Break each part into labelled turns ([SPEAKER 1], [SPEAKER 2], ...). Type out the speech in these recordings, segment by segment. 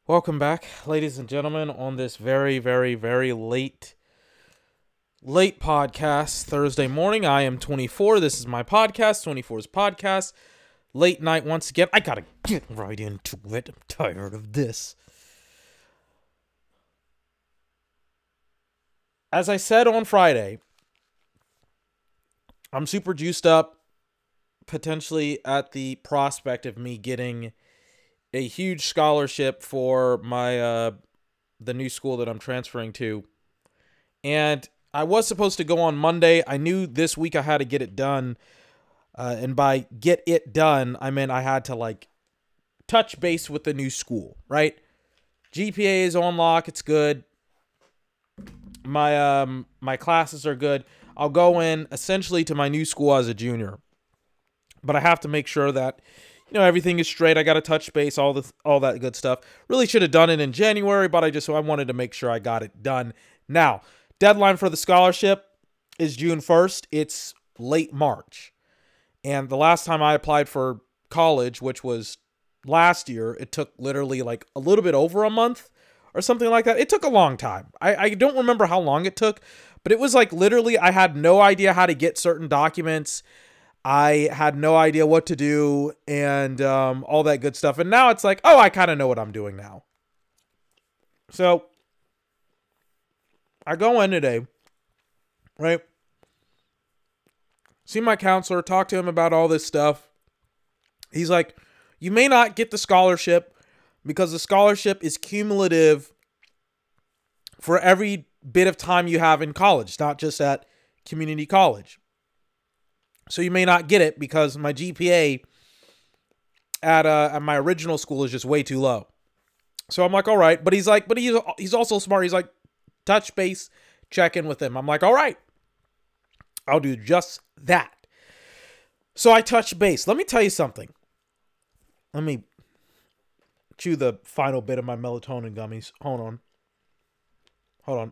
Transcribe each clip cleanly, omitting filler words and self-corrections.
[SPEAKER 1] Welcome back, ladies and gentlemen, on this very, very, very late podcast Thursday morning. I am 24. This is my podcast, 24's podcast. Late night once again. I gotta get right into it. I'm tired of this. As I said on Friday, I'm super juiced up, potentially at the prospect of me getting a huge scholarship for my the new school that I'm transferring to. And I was supposed to go on Monday. I knew this week I had to get it done. And by get it done, I meant I had to touch base with the new school, right? GPA is on lock. It's good. My classes are good. I'll go in essentially to my new school as a junior. But I have to make sure that everything is straight. I got to touch base, all that good stuff. Really should have done it in January, but I wanted to make sure I got it done. Now, deadline for the scholarship is June 1st. It's late March. And the last time I applied for college, which was last year, it took literally a little bit over a month or something like that. It took a long time. I don't remember how long it took, but it was literally I had no idea how to get certain documents. I had no idea what to do and all that good stuff. And now it's I kind of know what I'm doing now. So I go in today, right? See my counselor, talk to him about all this stuff. He's like, you may not get the scholarship because the scholarship is cumulative for every bit of time you have in college, not just at community college. So you may not get it because my GPA at my original school is just way too low. So I'm like, all right. But he's also smart. He's like, touch base, check in with him. I'm like, all right, I'll do just that. So I touch base. Let me tell you something. Let me chew the final bit of my melatonin gummies. Hold on.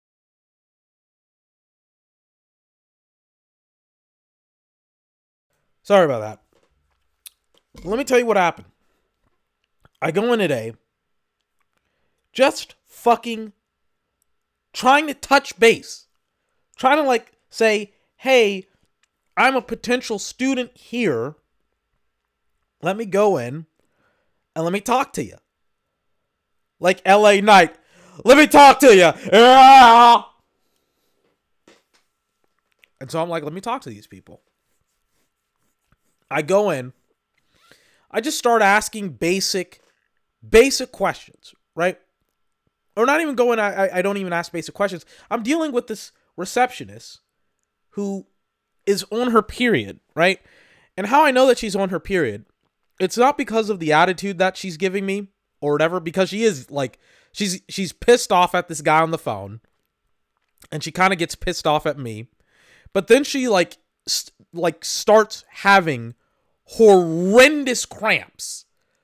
[SPEAKER 1] Sorry about that. Let me tell you what happened. I go in today just fucking trying to touch base. Trying to say, hey, I'm a potential student here. Let me go in and let me talk to you. Like LA Knight. Let me talk to you. Yeah! And so I'm like, let me talk to these people. I go in. I just start asking basic questions, right? Or not even going, I don't even ask basic questions. I'm dealing with this receptionist who is on her period, right? And how I know that she's on her period, it's not because of the attitude that she's giving me or whatever, because she is she's pissed off at this guy on the phone, and she kind of gets pissed off at me. But then she starts having horrendous cramps,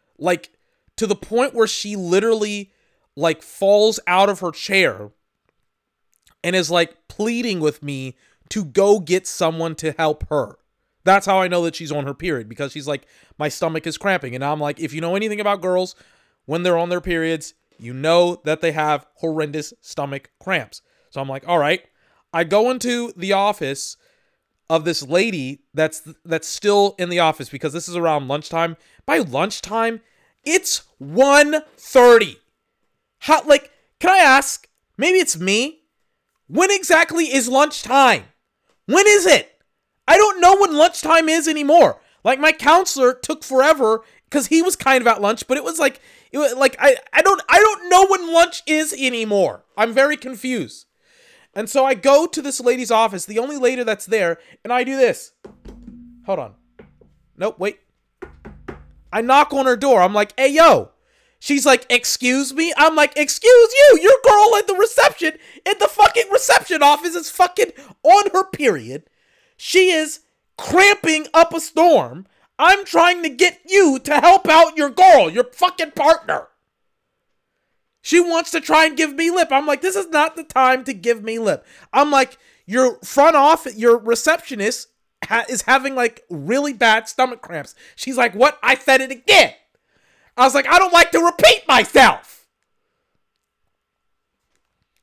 [SPEAKER 1] to the point where she literally falls out of her chair and is pleading with me to go get someone to help her. That's how I know that she's on her period, because she's like, my stomach is cramping. And I'm like, if you know anything about girls, when they're on their periods, you know that they have horrendous stomach cramps. So I'm like, all right. I go into the office of this lady that's still in the office, because this is around lunchtime. By lunchtime, it's 1:30. How, can I ask, maybe it's me? When exactly is lunchtime? When is it? I don't know when lunchtime is anymore. My counselor took forever because he was kind of at lunch, but I don't know when lunch is anymore. I'm very confused. And so I go to this lady's office, the only lady that's there, and I do this. Hold on. Nope, wait. I knock on her door. I'm like, hey, yo. She's like, excuse me? I'm like, excuse you? Your girl at the reception, in the fucking reception office, is fucking on her period. She is cramping up a storm. I'm trying to get you to help out your girl, your fucking partner. She wants to try and give me lip. I'm like, this is not the time to give me lip. I'm like, your front office, your receptionist is having really bad stomach cramps. She's like, what? I said it again. I was like, I don't like to repeat myself.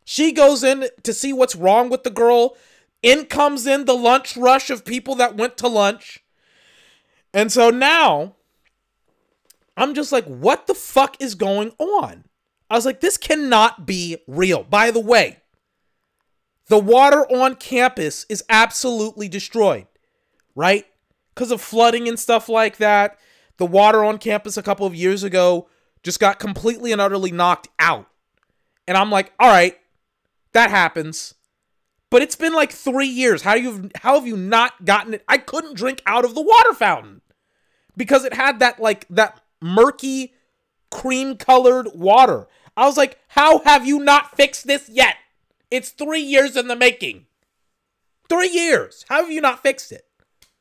[SPEAKER 1] She goes in to see what's wrong with the girl. In comes in the lunch rush of people that went to lunch. And so now, I'm just like, what the fuck is going on? I was like, this cannot be real. By the way, the water on campus is absolutely destroyed, right? Because of flooding and stuff like that. The water on campus a couple of years ago just got completely and utterly knocked out. And I'm like, all right, that happens. But it's been like 3 years. How have you not gotten it? I couldn't drink out of the water fountain because it had that murky cream colored water. I was like, how have you not fixed this yet? It's 3 years in the making. 3 years. How have you not fixed it?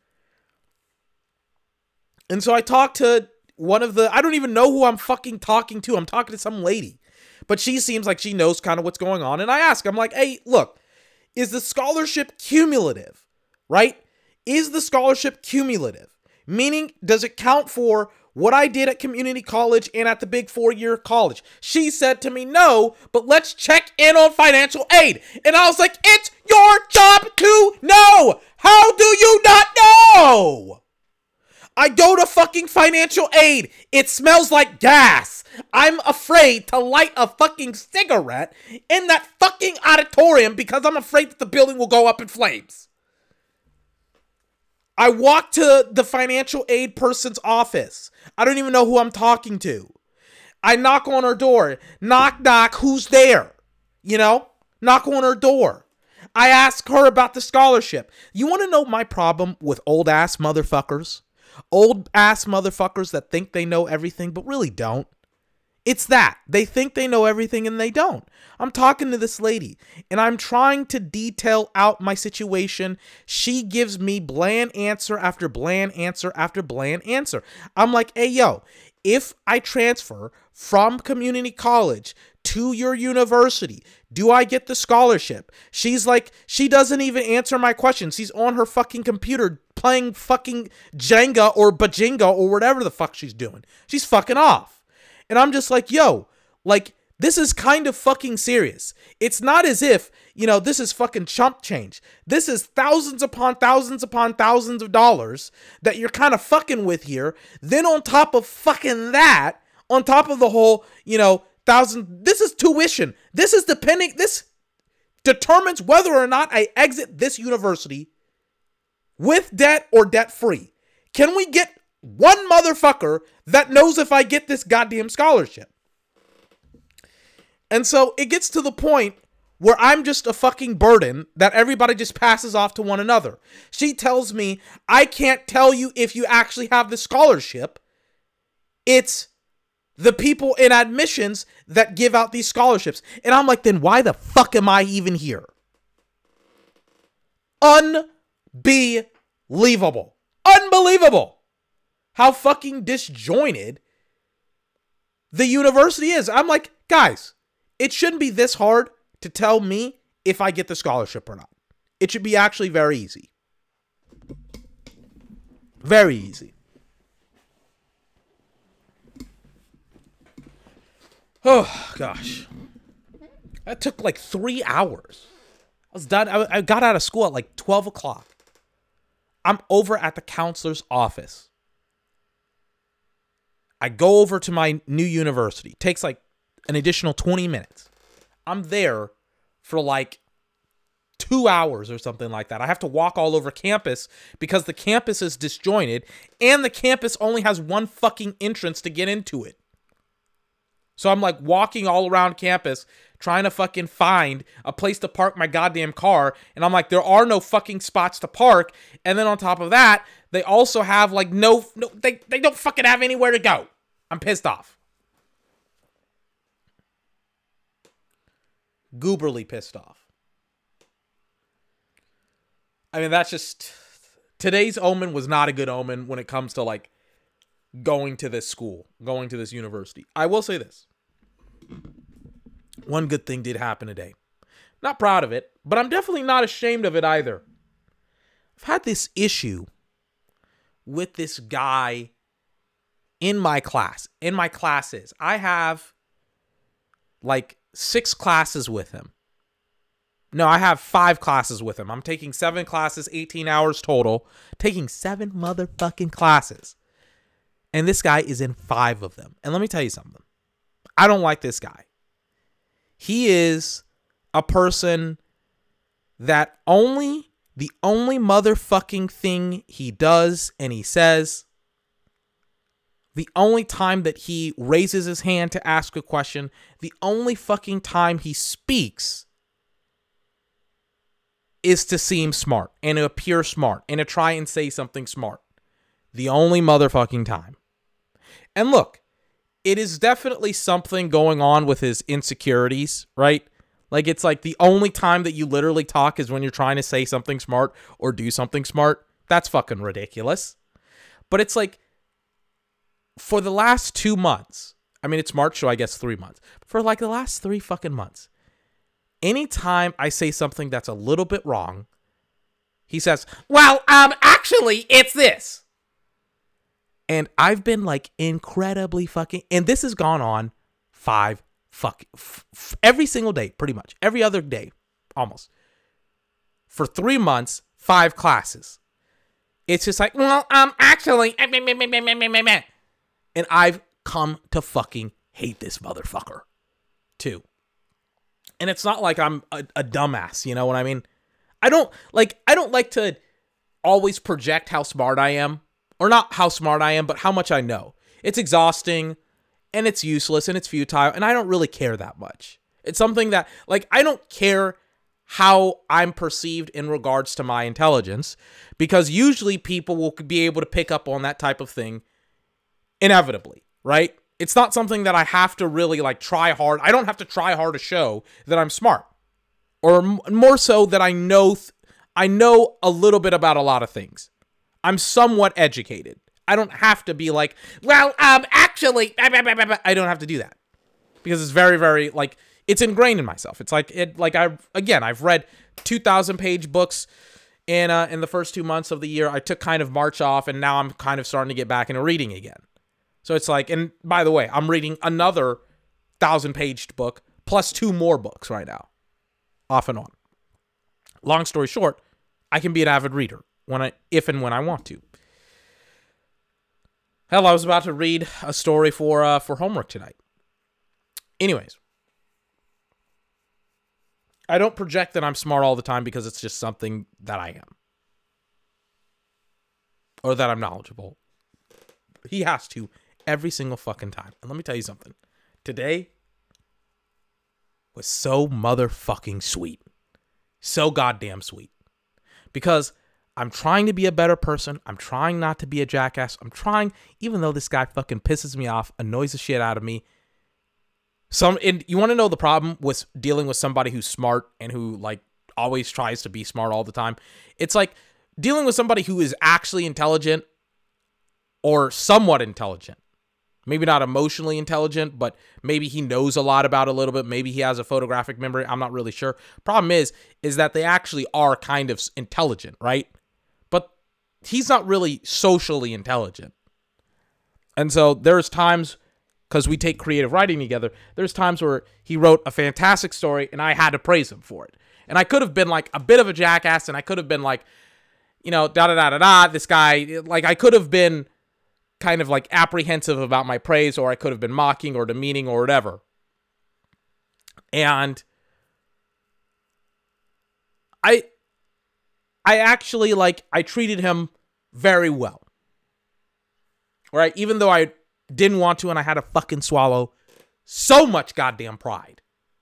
[SPEAKER 1] And so I talked to I don't even know who I'm fucking talking to. I'm talking to some lady. But she seems like she knows kind of what's going on. And I ask, I'm like, hey, look, is the scholarship cumulative? Right? Is the scholarship cumulative? Meaning, does it count for what I did at community college and at the big 4-year college? She said to me, no, but let's check in on financial aid. And I was like, it's your job to know. How do you not know? I go to fucking financial aid. It smells like gas. I'm afraid to light a fucking cigarette in that fucking auditorium because I'm afraid that the building will go up in flames. I walk to the financial aid person's office. I don't even know who I'm talking to. I knock on her door. Knock, knock, who's there? You know? Knock on her door. I ask her about the scholarship. You want to know my problem with old ass motherfuckers? Old ass motherfuckers that think they know everything but really don't. It's that. They think they know everything and they don't. I'm talking to this lady and I'm trying to detail out my situation. She gives me bland answer after bland answer after bland answer. I'm like, hey, yo, if I transfer from community college to your university, do I get the scholarship? She's like, she doesn't even answer my questions. She's on her fucking computer playing fucking Jenga or Bajinga or whatever the fuck she's doing. She's fucking off. And I'm just like, yo, like, this is kind of fucking serious. It's not as if, you know, this is fucking chump change. This is thousands upon thousands upon thousands of dollars that you're kind of fucking with here. Then on top of fucking that, on top of the whole, you know, this is tuition. This determines whether or not I exit this university with debt or debt free. Can we get one motherfucker that knows if I get this goddamn scholarship? And so it gets to the point where I'm just a fucking burden that everybody just passes off to one another. She tells me, I can't tell you if you actually have the scholarship. It's the people in admissions that give out these scholarships. And I'm like, then why the fuck am I even here? Unbelievable. Unbelievable. How fucking disjointed the university is. I'm like, guys, it shouldn't be this hard to tell me if I get the scholarship or not. It should be actually very easy. Very easy. Oh, gosh. That took like 3 hours. I was done. I got out of school at like 12 o'clock. I'm over at the counselor's office. I go over to my new university. It takes like an additional 20 minutes. I'm there for like 2 hours or something like that. I have to walk all over campus because the campus is disjointed and the campus only has one fucking entrance to get into it. So I'm like walking all around campus trying to fucking find a place to park my goddamn car. And I'm like, there are no fucking spots to park. And then on top of that, they also have like they don't fucking have anywhere to go. I'm pissed off. Gooberly pissed off. I mean, that's just, today's omen was not a good omen when it comes to like going to this school, going to this university. I will say this. One good thing did happen today. Not proud of it, but I'm definitely not ashamed of it either. I've had this issue with this guy in my classes. I have like 6 classes with him, No, I have 5 classes with him. I'm taking 7 classes, 18 hours total. Taking 7 motherfucking classes. And this guy is in 5 of them. And let me tell you something. I don't like this guy. He is a person that the only motherfucking thing he does and he says, the only time that he raises his hand to ask a question, the only fucking time he speaks is to seem smart and to appear smart and to try and say something smart. The only motherfucking time. And look, it is definitely something going on with his insecurities, right? Like, it's like the only time that you literally talk is when you're trying to say something smart or do something smart. That's fucking ridiculous. But it's like, for the last 2 months, I mean, it's March, so I guess 3 months. For like the last 3 fucking months, anytime I say something that's a little bit wrong, he says, well, actually, it's this. And I've been like incredibly fucking, and this has gone on every single day, pretty much. Every other day, almost. For 3 months, 5 classes. It's just like, well, actually, and I've come to fucking hate this motherfucker, too. And it's not like I'm a dumbass, you know what I mean? I don't like to always project how smart I am. Or not how smart I am, but how much I know. It's exhausting, and it's useless, and it's futile, and I don't really care that much. It's something that, like, I don't care how I'm perceived in regards to my intelligence, because usually people will be able to pick up on that type of thing inevitably, right? It's not something that I have to really, like, try hard. I don't have to try hard to show that I'm smart. Or more so that I know a little bit about a lot of things. I'm somewhat educated. I don't have to be like, well, actually, I don't have to do that. Because it's very, very, like, it's ingrained in myself. It's like, I've read 2,000-page books in the first 2 months of the year. I took kind of March off, and now I'm kind of starting to get back into reading again. So it's like, and by the way, I'm reading another 1,000-page book, plus 2 more books right now. Off and on. Long story short, I can be an avid reader. If and when I want to. Hell, I was about to read a story for homework tonight. Anyways. I don't project that I'm smart all the time because it's just something that I am. Or that I'm knowledgeable. He has to every single fucking time. And let me tell you something. Today was so motherfucking sweet. So goddamn sweet. Because I'm trying to be a better person. I'm trying not to be a jackass. I'm trying, even though this guy fucking pisses me off, annoys the shit out of me. And you want to know the problem with dealing with somebody who's smart and who, like, always tries to be smart all the time? It's like dealing with somebody who is actually intelligent or somewhat intelligent. Maybe not emotionally intelligent, but maybe he knows a lot about a little bit. Maybe he has a photographic memory. I'm not really sure. Problem is that they actually are kind of intelligent, right? But he's not really socially intelligent. And so there's times, because we take creative writing together, there's times where he wrote a fantastic story and I had to praise him for it. And I could have been like a bit of a jackass, and I could have been like, you know, this guy, like I could have been kind of like apprehensive about my praise, or I could have been mocking or demeaning or whatever. And I actually, like, I treated him very well. Right? Even though I didn't want to and I had to fucking swallow so much goddamn pride.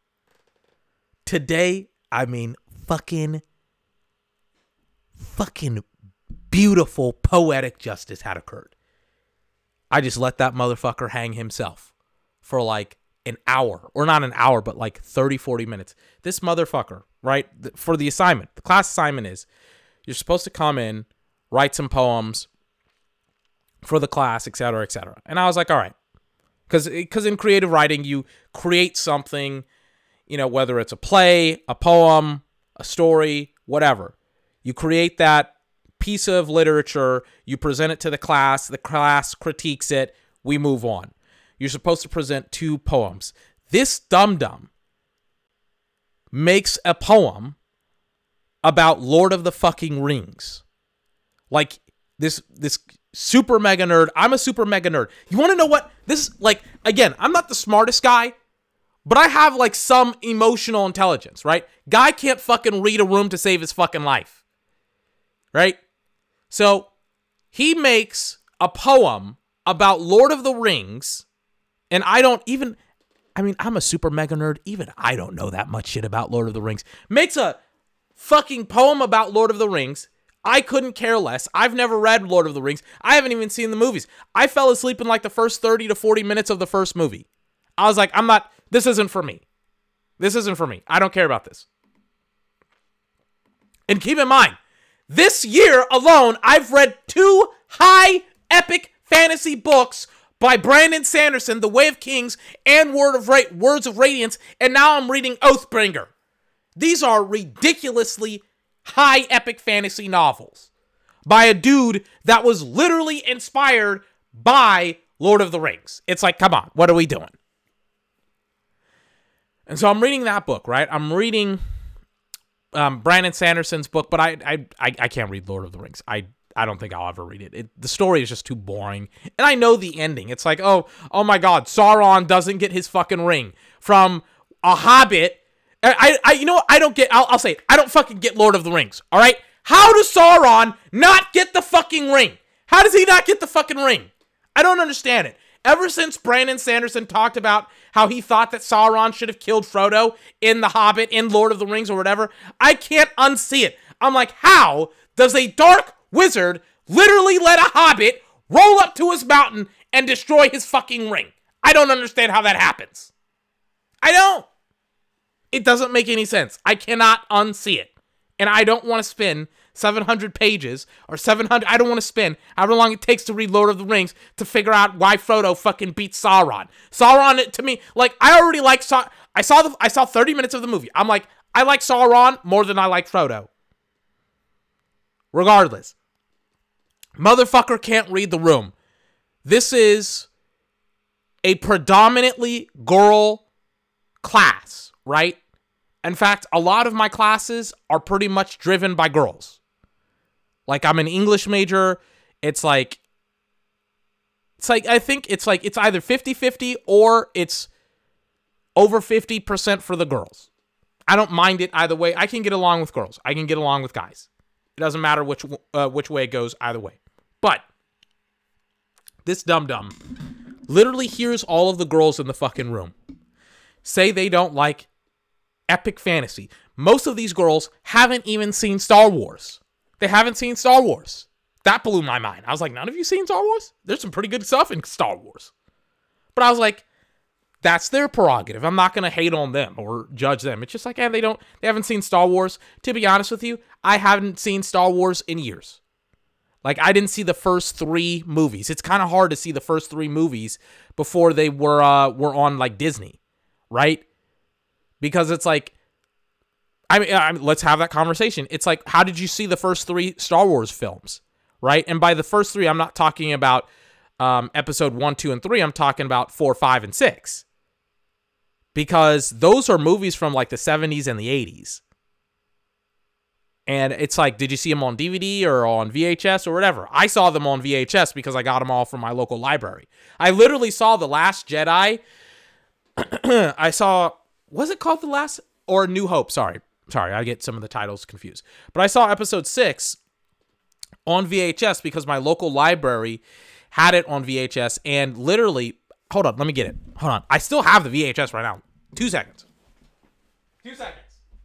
[SPEAKER 1] Today, I mean, fucking beautiful poetic justice had occurred. I just let that motherfucker hang himself for like an hour, or not an hour, but like 30, 40 minutes. This motherfucker, right? For the assignment, the class assignment is you're supposed to come in, write some poems for the class, etc., etc. And I was like, all right. Because in creative writing, you create something, you know, whether it's a play, a poem, a story, whatever. You create that piece of literature, you present it to the class critiques it, we move on. You're supposed to present 2 poems. This dum-dum makes a poem about Lord of the fucking Rings. Like, this super mega nerd. I'm a super mega nerd. You want to know what? This, like, again, I'm not the smartest guy, but I have, like, some emotional intelligence, right? Guy can't fucking read a room to save his fucking life. Right? So, he makes a poem about Lord of the Rings, and I'm a super mega nerd. Even I don't know that much shit about Lord of the Rings. Makes a fucking poem about Lord of the Rings. I couldn't care less. I've never read Lord of the Rings. I haven't even seen the movies. I fell asleep in like the first 30 to 40 minutes of the first movie. I was like, this isn't for me. This isn't for me. I don't care about this. And keep in mind, this year alone, I've read 2 high epic fantasy books by Brandon Sanderson, The Way of Kings and Words of Radiance, and now I'm reading Oathbringer. These are ridiculously high epic fantasy novels by a dude that was literally inspired by Lord of the Rings. It's like, come on, what are we doing? And so I'm reading that book, right? I'm reading Brandon Sanderson's book, but I can't read Lord of the Rings. I don't think I'll ever read it. The story is just too boring. And I know the ending. It's like, oh my God, Sauron doesn't get his fucking ring from a hobbit. I'll say it. I don't fucking get Lord of the Rings, all right? How does Sauron not get the fucking ring? How does he not get the fucking ring? I don't understand it. Ever since Brandon Sanderson talked about how he thought that Sauron should have killed Frodo in The Hobbit, in Lord of the Rings or whatever, I can't unsee it. I'm like, how does a dark wizard literally let a hobbit roll up to his mountain and destroy his fucking ring? I don't understand how that happens. I don't. It doesn't make any sense. I cannot unsee it. And I don't want to spend 700 pages or 700. I don't want to spend however long it takes to read Lord of the Rings to figure out why Frodo fucking beats Sauron. Sauron, to me, like, I already like I saw 30 minutes of the movie. I'm like, I like Sauron more than I like Frodo. Regardless, motherfucker can't read the room. This is a predominantly girl class, right? In fact, a lot of my classes are pretty much driven by girls. Like, I'm an English major. It's like I think it's either 50-50 or it's over 50% for the girls. I don't mind it either way. I can get along with girls. I can get along with guys. It doesn't matter which way it goes either way. But this dum-dum literally hears all of the girls in the fucking room say they don't like epic fantasy. Most of these girls haven't even seen Star Wars. They haven't seen Star Wars. That blew my mind. I was like, none of you seen Star Wars? There's some pretty good stuff in Star Wars. But I was like, that's their prerogative. I'm not going to hate on them or judge them. It's just like, they haven't seen Star Wars. To be honest with you, I haven't seen Star Wars in years. Like, I didn't see the first 3 movies. It's kind of hard to see the first 3 movies before they were on, like, Disney, right? Because it's like, I mean, let's have that conversation. It's like, how did you see the first 3 Star Wars films, right? And by the first 3, I'm not talking about episode 1, 2, and 3. I'm talking about 4, 5, and 6. Because those are movies from like the 70s and the 80s. And it's like, did you see them on DVD or on VHS or whatever? I saw them on VHS because I got them all from my local library. I literally saw The Last Jedi. I saw, was it called The Last or New Hope? Sorry, I get some of the titles confused. But I saw episode 6 on VHS because my local library had it on VHS. And literally, hold on, let me get it. Hold on. I still have the VHS right now. 2 seconds. 2 seconds.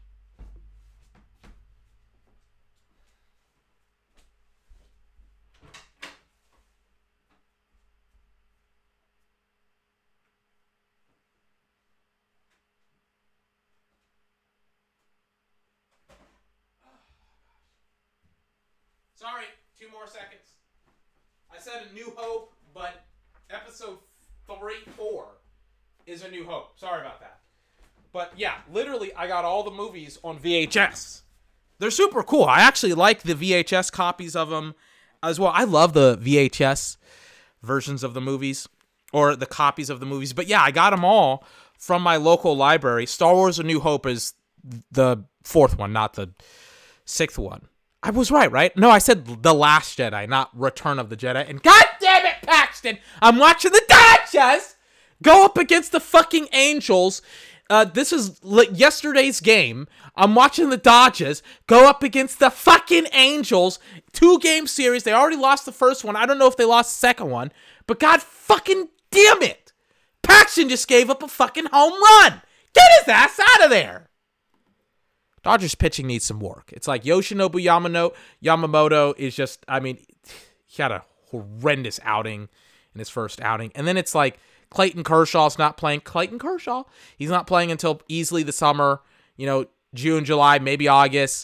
[SPEAKER 1] Sorry, 2 more seconds. I said A New Hope, but episode 4 is A New Hope. Sorry about that. But yeah, literally, I got all the movies on VHS. They're super cool. I actually like the VHS copies of them as well. I love the VHS versions of the movies, or the copies of the movies. But yeah, I got them all from my local library. Star Wars A New Hope is
[SPEAKER 2] the fourth one, not the sixth one. I was right? No, I said The Last Jedi, not Return of the Jedi. And god damn it, Paxton, I'm watching the Dodgers go up against the fucking Angels. This is yesterday's game. I'm watching the Dodgers go up against the fucking Angels. 2-game series. They already lost the first one. I don't know if they lost the second one. But god fucking damn it. Paxton just gave up a fucking home run. Get his ass out of there. Dodgers pitching needs some work. It's like Yoshinobu Yamamoto is just, I mean, he had a horrendous outing in his first outing. And then it's like Clayton Kershaw's not playing. Clayton Kershaw, he's not playing until easily the summer, June, July, maybe August.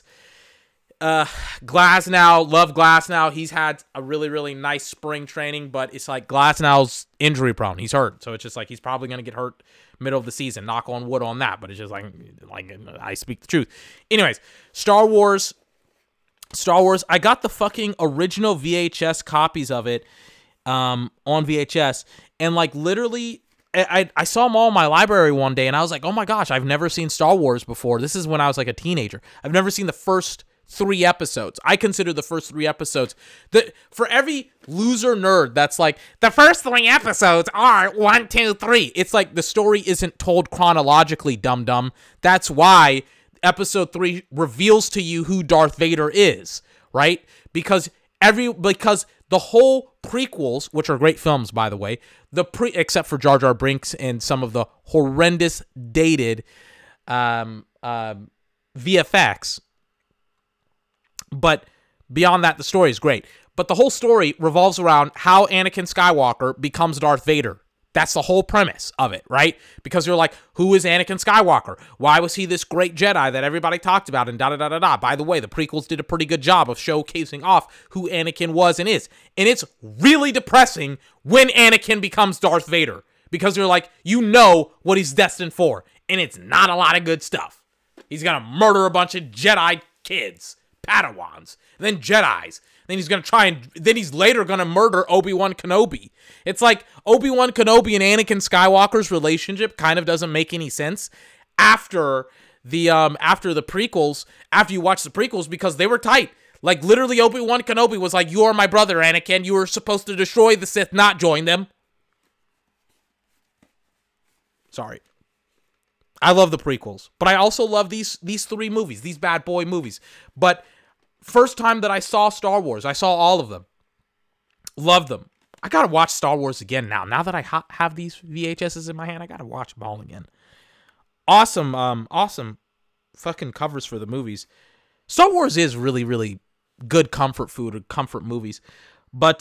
[SPEAKER 2] Glasnow, love Glasnow. He's had a really, really nice spring training, but it's like Glasnow's injury prone. He's hurt. So it's just like he's probably going to get hurt middle of the season. Knock on wood on that, but it's just like I speak the truth. Anyways, Star Wars. I got the fucking original VHS copies of it on VHS, and like literally I saw them all in my library one day, and I was like, oh my gosh, I've never seen Star Wars before. This is when I was like a teenager. I've never seen the first 3 episodes. I consider the first 3 episodes for every loser nerd that's like, the first 3 episodes are 1, 2, 3. It's like the story isn't told chronologically, dum-dum. That's why episode 3 reveals to you who Darth Vader is, right? Because the whole prequels, which are great films, by the way, except for Jar Jar Binks and some of the horrendous dated VFX. But beyond that, the story is great. But the whole story revolves around how Anakin Skywalker becomes Darth Vader. That's the whole premise of it, right? Because you're like, who is Anakin Skywalker? Why was he this great Jedi that everybody talked about and da-da-da-da-da? By the way, the prequels did a pretty good job of showcasing off who Anakin was and is. And it's really depressing when Anakin becomes Darth Vader. Because you're like, what he's destined for. And it's not a lot of good stuff. He's going to murder a bunch of Jedi kids. Padawans, and then Jedis. Then he's going to then he's later going to murder Obi-Wan Kenobi. It's like Obi-Wan Kenobi and Anakin Skywalker's relationship kind of doesn't make any sense after the prequels, after you watch the prequels, because they were tight. Like literally Obi-Wan Kenobi was like, you are my brother, Anakin. You were supposed to destroy the Sith, not join them. Sorry. I love the prequels, but I also love these 3 movies, these bad boy movies. But first time that I saw Star Wars, I saw all of them. Loved them. I gotta watch Star Wars again now. Now that I have these VHSs in my hand, I gotta watch them all again. Awesome fucking covers for the movies. Star Wars is really, really good comfort food or comfort movies. But,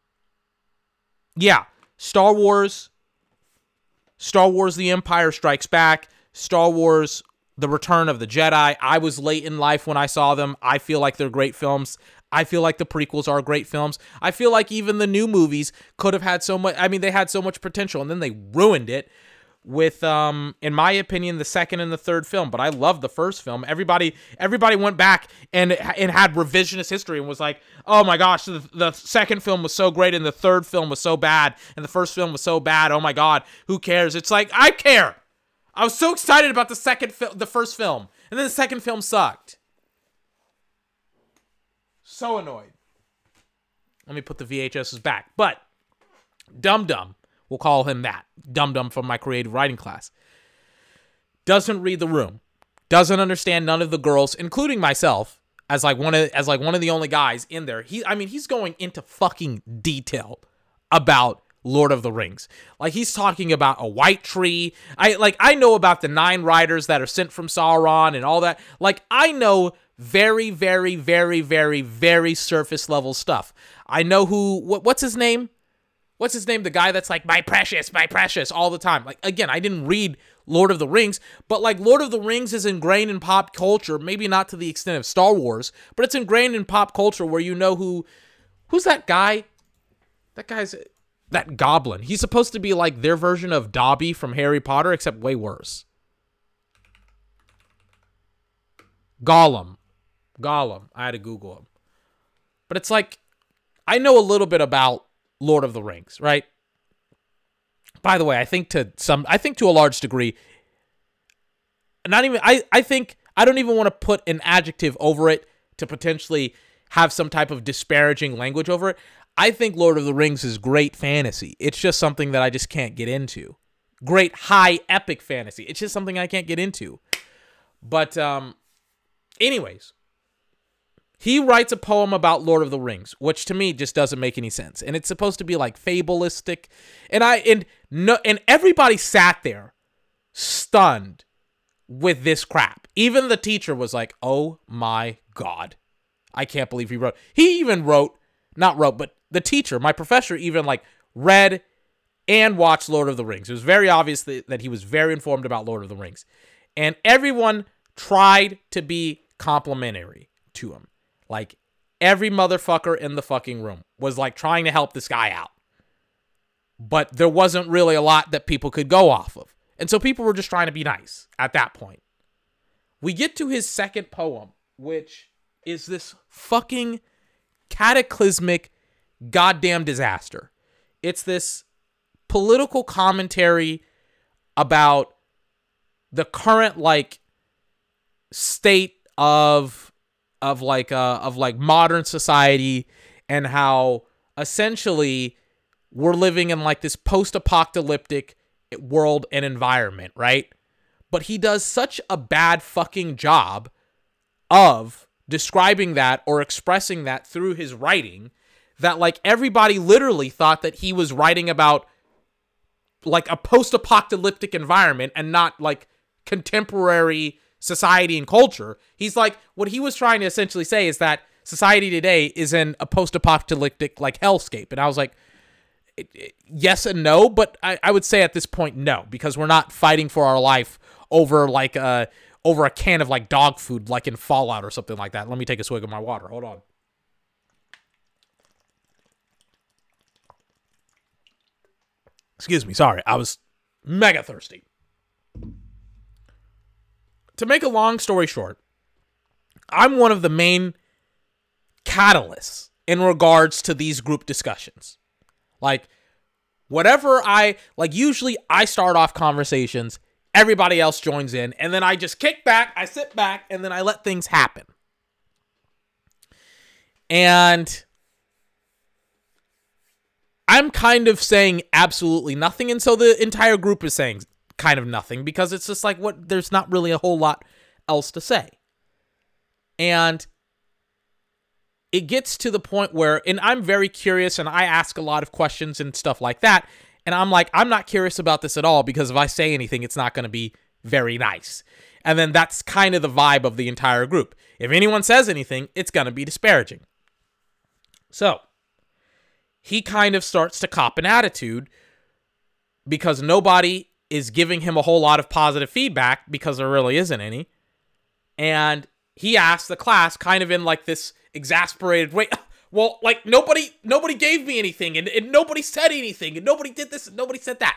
[SPEAKER 2] yeah, Star Wars, The Empire Strikes Back, Star Wars, The Return of the Jedi. I was late in life when I saw them. I feel like they're great films. I feel like the prequels are great films. I feel like even the new movies could have had so much. I mean, they had so much potential, and then they ruined it with, in my opinion, the second and the third film. But I love the first film. Everybody went back and had revisionist history and was like, oh my gosh, the second film was so great and the third film was so bad and the first film was so bad. Oh my God, who cares? It's like, I care. I was so excited about the first film, and then the second film sucked. So annoyed. Let me put the VHSs back. But Dum Dum, we'll call him that. Dum Dum from my creative writing class. Doesn't read the room. Doesn't understand none of the girls, including myself, as one of the only guys in there. He's going into fucking detail about Lord of the Rings. Like, he's talking about a white tree. I know about the 9 riders that are sent from Sauron and all that. Like, I know very, very, very, very, very surface level stuff. I know what's his name? What's his name? The guy that's like, my precious, all the time. Like, again, I didn't read Lord of the Rings, but like Lord of the Rings is ingrained in pop culture, maybe not to the extent of Star Wars, but it's ingrained in pop culture where you know who's that guy? That goblin. He's supposed to be like their version of Dobby from Harry Potter, except way worse. Gollum. I had to Google him. But it's like, I know a little bit about Lord of the Rings, right? By the way, I think to a large degree, not even, I think I don't even want to put an adjective over it to potentially have some type of disparaging language over it. I think Lord of the Rings is great fantasy. It's just something that I just can't get into. Great high epic fantasy. It's just something I can't get into. But anyways, he writes a poem about Lord of the Rings, which to me just doesn't make any sense. And it's supposed to be like fabulistic. And everybody sat there stunned with this crap. Even the teacher was like, "Oh my God. I can't believe he wrote." He even but the teacher, my professor, even like read and watched Lord of the Rings. It was very obvious that he was very informed about Lord of the Rings. And everyone tried to be complimentary to him. Like, every motherfucker in the fucking room was like trying to help this guy out. But there wasn't really a lot that people could go off of. And so people were just trying to be nice at that point. We get to his second poem, which is this fucking cataclysmic goddamn disaster. It's this political commentary about the current like state of modern society, and how essentially we're living in like this post-apocalyptic world and environment, right? But he does such a bad fucking job of describing that or expressing that through his writing that like everybody literally thought that he was writing about like a post-apocalyptic environment and not like contemporary society and culture. He's like, what he was trying to essentially say is that society today is in a post-apocalyptic like hellscape. And I was like, yes and no, but I would say at this point, no, because we're not fighting for our life over like over a can of like dog food, like in Fallout or something like that. Let me take a swig of my water. Hold on. Excuse me. Sorry. I was mega thirsty. To make a long story short, I'm one of the main catalysts in regards to these group discussions. Like, usually I start off conversations, everybody else joins in, and then I just kick back, I sit back, and then I let things happen. And I'm kind of saying absolutely nothing, and so the entire group is saying kind of nothing, because it's just like, there's not really a whole lot else to say. And it gets to the point where, and I'm very curious, and I ask a lot of questions and stuff like that, and I'm like, I'm not curious about this at all, because if I say anything, it's not going to be very nice. And then that's kind of the vibe of the entire group. If anyone says anything, it's going to be disparaging. So he kind of starts to cop an attitude because nobody is giving him a whole lot of positive feedback, because there really isn't any. And he asks the class kind of in like this exasperated way, well, like nobody gave me anything, and nobody said anything, and nobody did this, and nobody said that.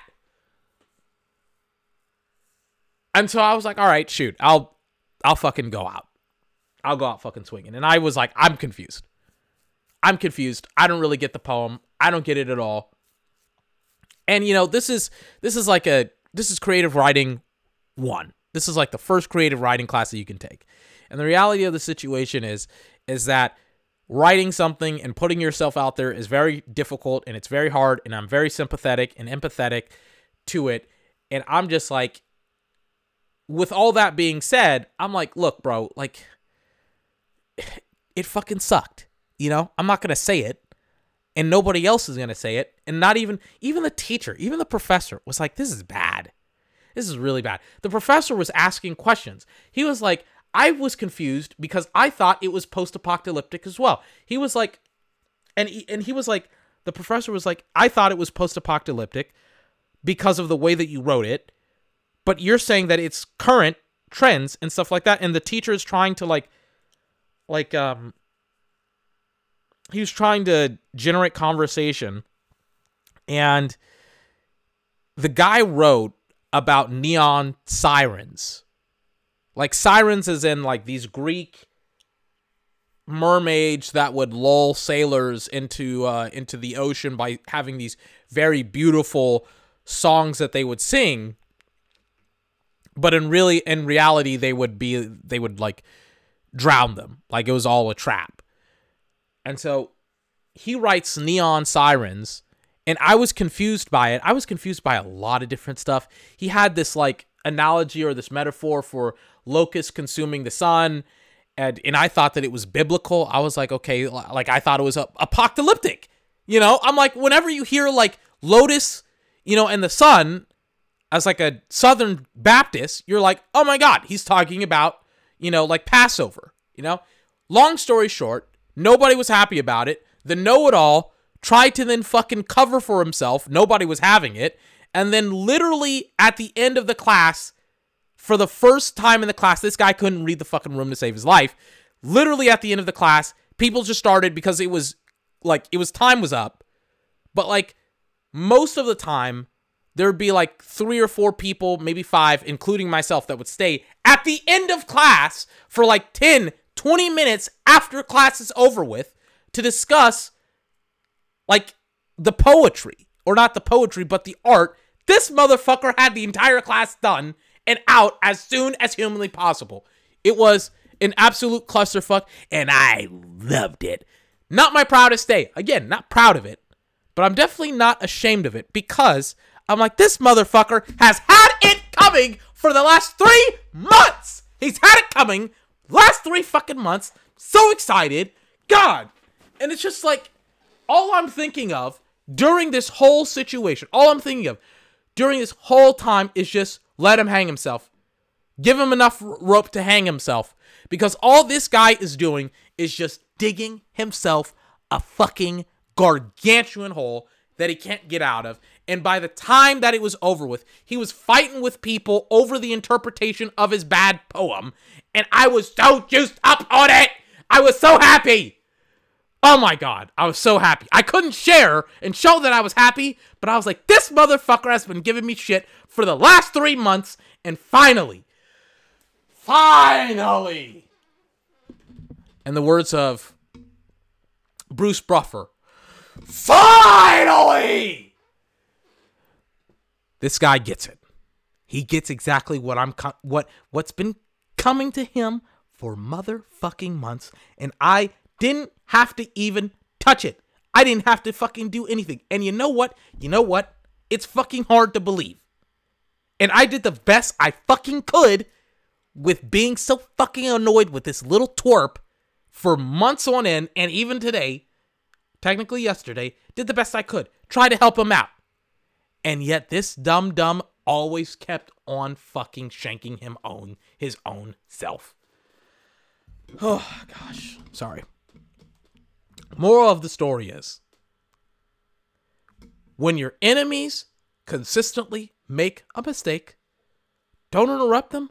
[SPEAKER 2] And so I was like, all right, shoot, I'll fucking go out. I'll go out fucking swinging. And I was like, I'm confused. I don't really get the poem. I don't get it at all. And this is creative writing 1. This is like the first creative writing class that you can take. And the reality of the situation is that writing something and putting yourself out there is very difficult, and it's very hard, and I'm very sympathetic and empathetic to it. And I'm just like, with all that being said, I'm like, look, bro, like, it fucking sucked. I'm not going to say it, and nobody else is going to say it. And not even the teacher, even the professor was like, this is bad. This is really bad. The professor was asking questions. He was like, I was confused because I thought it was post-apocalyptic as well. He was like, and he was like, the professor was like, I thought it was post-apocalyptic because of the way that you wrote it, but you're saying that it's current trends and stuff like that. And the teacher is trying to he was trying to generate conversation, and the guy wrote about neon sirens. Like sirens as in like these Greek mermaids that would lull sailors into the ocean by having these very beautiful songs that they would sing. But in reality, they would like drown them. Like it was all a trap. And so he writes Neon Sirens, and I was confused by it. I was confused by a lot of different stuff. He had this like analogy or this metaphor for locusts consuming the sun, and I thought that it was biblical. I was like, okay, like I thought it was apocalyptic. You know, I'm like, whenever you hear like lotus, you know, and the sun, as like a Southern Baptist, you're like, oh my God, he's talking about, you know, like Passover, you know? Long story short, nobody was happy about it. The know-it-all tried to then fucking cover for himself. Nobody was having it. And then literally at the end of the class, for the first time in the class, this guy couldn't read the fucking room to save his life. Literally at the end of the class, people just started because it was time was up. But like most of the time, there would be like 3 or 4 people, maybe 5, including myself, that would stay at the end of class for like 10, 20 minutes after class is over with to discuss like the poetry, or not the poetry, but the art. This motherfucker had the entire class done and out as soon as humanly possible. It was an absolute clusterfuck, and I loved it. Not my proudest day. Again, not proud of it, but I'm definitely not ashamed of it, because I'm like, this motherfucker has had it coming for the last 3 months. He's had it coming last 3 fucking months. So excited. God. And it's just like, all I'm thinking of during this whole situation, all I'm thinking of during this whole time is just let him hang himself. Give him enough rope to hang himself. Because all this guy is doing is just digging himself a fucking gargantuan hole that he can't get out of. And by the time that it was over with, he was fighting with people over the interpretation of his bad poem. And I was so juiced up on it. I was so happy. Oh my God, I was so happy. I couldn't share and show that I was happy, but I was like, this motherfucker has been giving me shit for the last 3 months, and finally, in the words of Bruce Buffer, finally, this guy gets it. He gets exactly what's been coming to him for motherfucking months, and I didn't have to even touch it. I didn't have to fucking do anything. And you know what? It's fucking hard to believe. And I did the best I fucking could with being so fucking annoyed with this little twerp for months on end. And even today, technically yesterday, did the best I could. Try to help him out. And yet this dumb always kept on fucking shanking his own self. Oh, gosh. Sorry. Moral of the story is, when your enemies consistently make a mistake, don't interrupt them.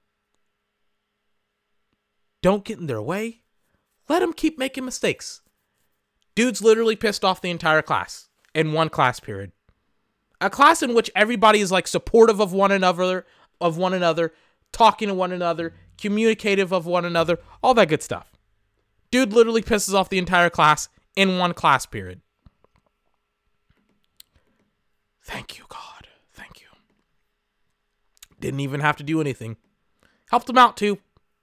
[SPEAKER 2] Don't get in their way. Let them keep making mistakes. Dude's literally pissed off the entire class in one class period. A class in which everybody is like supportive of one another, talking to one another, communicative of one another, all that good stuff. Dude literally pisses off the entire class in one class period. Thank you, God. Thank you. Didn't even have to do anything. Helped him out, too.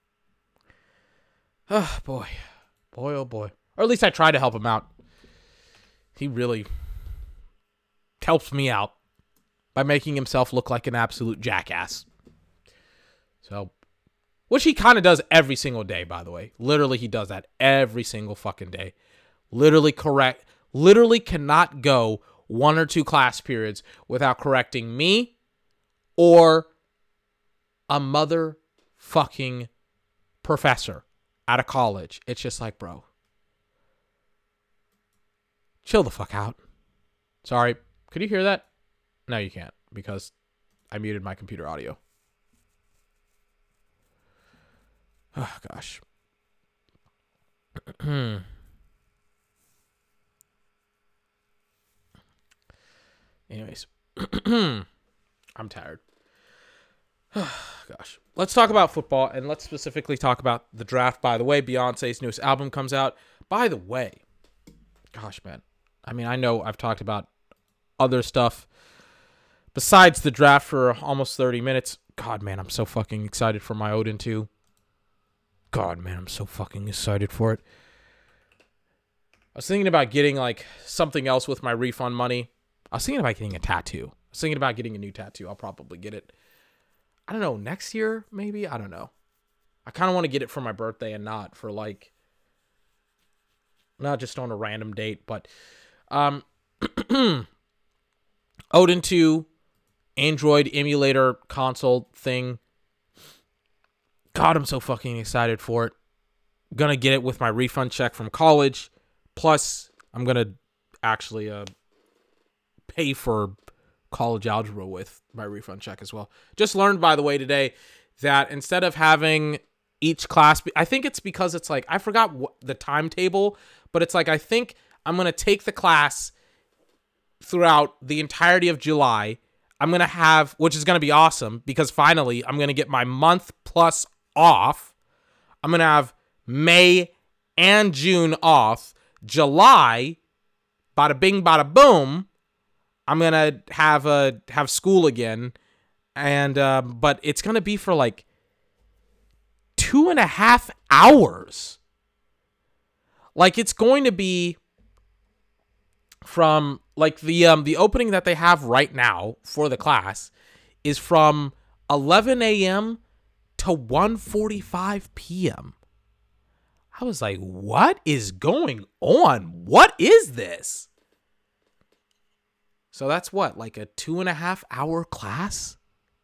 [SPEAKER 2] Oh, boy. Boy, oh, boy. Or at least I tried to help him out. He really helps me out by making himself look like an absolute jackass. So, which he kind of does every single day, by the way. Literally, he does that every single fucking day. Literally cannot go 1 or 2 class periods without correcting me or a motherfucking professor out of college. It's just like, bro, chill the fuck out. Sorry, could you hear that? No, you can't, because I muted my computer audio. Oh, gosh. Anyways. I'm tired. Gosh. Let's talk about football, and let's specifically talk about the draft. By the way, Beyonce's newest album comes out. By the way, gosh, man. I mean, I know I've talked about other stuff besides the draft for almost 30 minutes. God, man, I'm so fucking excited for my Odin 2. God, man, I'm so fucking excited for it. I was thinking about getting, like, something else with my refund money. I was thinking about getting a tattoo. I was thinking about getting a new tattoo. I'll probably get it, I don't know, next year, maybe? I don't know. I kind of want to get it for my birthday and not for, like, not just on a random date, but Odin 2 Android emulator console thing. God, I'm so fucking excited for it. Gonna get it with my refund check from college. Plus, I'm gonna actually pay for college algebra with my refund check as well. Just learned, by the way, today that instead of having each class, I think it's because it's like, I forgot the timetable, but it's like, I think I'm gonna take the class throughout the entirety of July. I'm going to have, which is going to be awesome because finally I'm going to get my month plus off. I'm going to have May and June off. July, bada bing, bada boom, I'm going to have school again. And, but it's going to be for like 2.5 hours. Like it's going to be from like the opening that they have right now for the class is from 11 a.m. to 1:45 p.m. I was like, what is going on? What is this? So that's what, like a 2.5 hour class?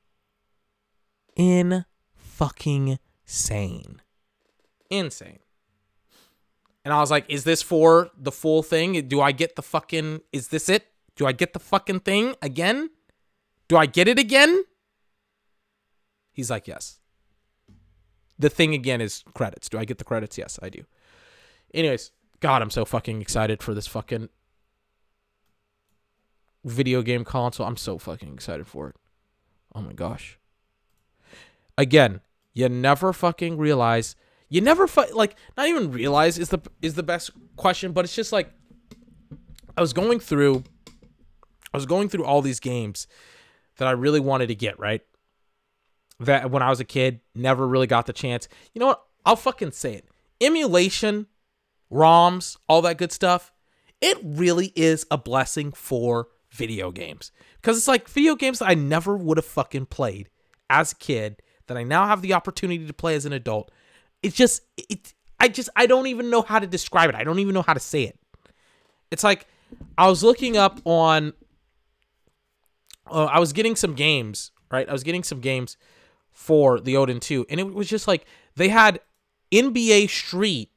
[SPEAKER 2] In fucking sane. Insane. And I was like, is this for the full thing? Do I get the fucking, is this it? Do I get the fucking thing again? Do I get it again? He's like, yes. The thing again is credits. Do I get the credits? Yes, I do. Anyways, God, I'm so fucking excited for this fucking video game console. I'm so fucking excited for it. Oh my gosh. Again, you never fucking realize... You never like not even realize is the best question, but it's just like I was going through all these games that I really wanted to get, right? That when I was a kid, never really got the chance. You know what? I'll fucking say it. Emulation, ROMs, all that good stuff. It really is a blessing for video games. Because it's like video games that I never would have fucking played as a kid that I now have the opportunity to play as an adult. It's just, I don't even know how to describe it. I don't even know how to say it. It's like, I was looking up on, I was getting some games, right? I was getting some games for the Odin 2, and it was just like, they had NBA Street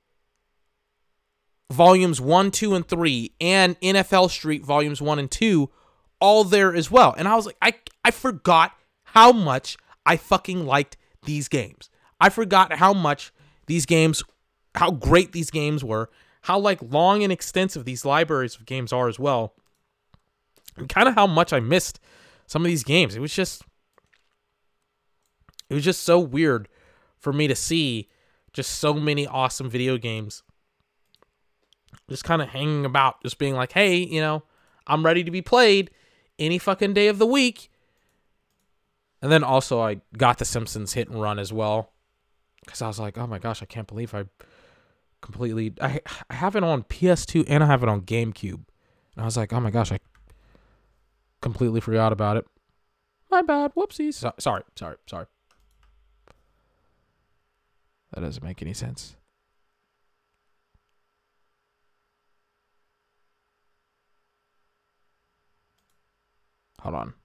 [SPEAKER 2] volumes 1, 2, and 3, and NFL Street volumes 1 and 2, all there as well. And I was like, I forgot how much I fucking liked these games. I forgot how much these games, how great these games were, how like long and extensive these libraries of games are as well, and kind of how much I missed some of these games. It was just so weird for me to see just so many awesome video games just kind of hanging about, just being like, hey, you know, I'm ready to be played any fucking day of the week. And then also I got The Simpsons Hit and Run as well. Because I was like, oh my gosh, I can't believe I have it on PS2 and I have it on GameCube. And I was like, oh my gosh, I completely forgot about it. My bad. Whoopsies. Sorry. That doesn't make any sense. Hold on.